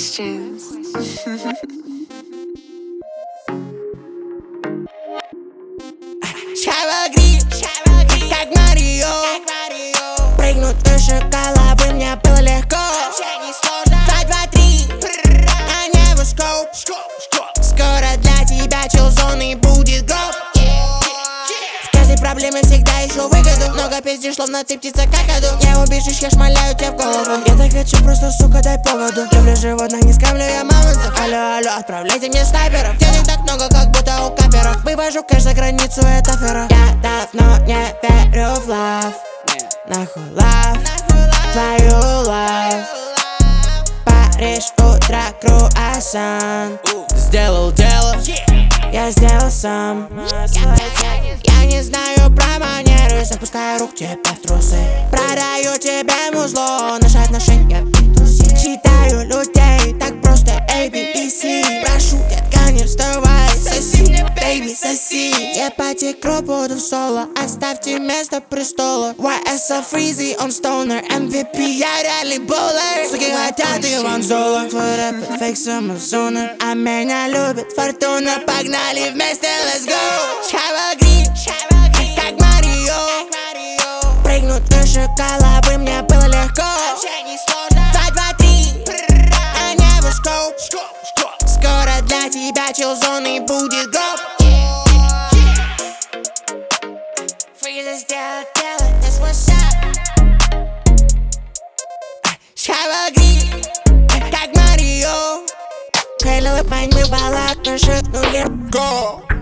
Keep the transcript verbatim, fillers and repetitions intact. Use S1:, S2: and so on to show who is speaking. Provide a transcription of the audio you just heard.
S1: questions.
S2: Шавагри, как Марио, прыгнуть выше головы мне было легко. Два, два, три, на небо скоп. Скоро для тебя чилзоны будет гроб. В каждой проблеме всегда еще выгоду. Много пиздишь, словно ты птица какаду. Не убежишь, я шмаляю тебя в голову. Я так хочу, просто, сука, дай поводу. Люблю животных, не скамлю я мамонтов. Алло, алло, отправляйте мне снайперов. Денег так много, как будто у каперов. Вывожу кэш за границу, это афера. Я давно не верю в лав. Нахуй лав, твою лав. Париж, утро, круассан. Сделал дело, я сделал сам. Я не знаю про манеры, запускаю рук тебе в трусы. Продаю тебе музло, наши отношения би ту си. Читаю людей, так просто A, B и C. Прошу, детка, не вставай, соси мне, бейби, соси. Ебать икру, буду в соло, оставьте место престола. уай эс эл Freezy, он stoner, эм ви пи, я реальный боулер. Суки хотят Иван Золо. Твой рэп это фейк с Амазона, а меня любит фортуна. Погнали вместе, let's go. Шавагри, как Марио, прыгнуть выше головы мне было легко. Два, два, три, на небо скоп. Скоро для тебя чилзоны будет гроб. Freezy сделал дело, that's what's up. Шавагри, как Марио, Хейло, пань, мы балак, наши нули. Go!